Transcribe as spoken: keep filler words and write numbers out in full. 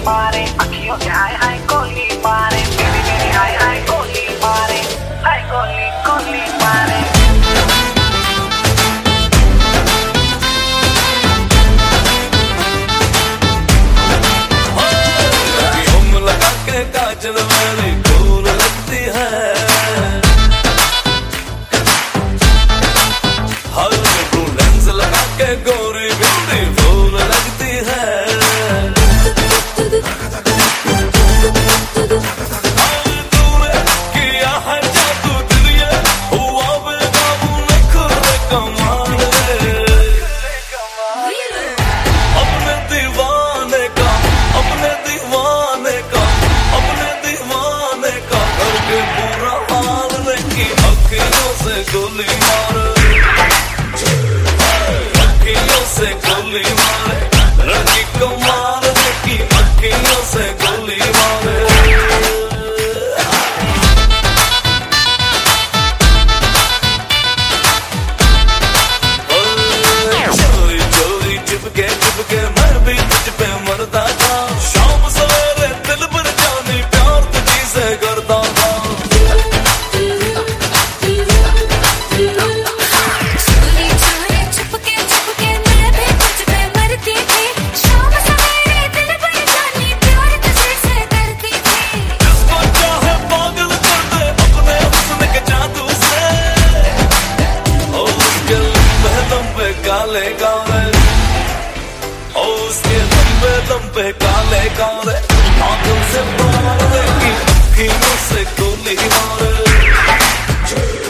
मारे, अखियों से हाय हाय गोली मारे, मेरी मेरी हाय हाय गोली मारे, हाय गोली गोली मारे। हम लगा के काजल मेरी फूल लगती है, हर ब्लू लेंस लगा के गोरी बिल्ली फूल लगती है। गोली मारे, अखियों से गोली मारे, लड़की को मारने की अखियों से गोली मारे। चोरी चोरी चिपके चिपके मैं भी तुझ पे मरता था, शाम सवेरे दिल भर जानी प्यार तुझी से करता था। काले काले ओ उसके लंबे लंबे काले काले आंखों से मारने की अखियों से गोली मारे।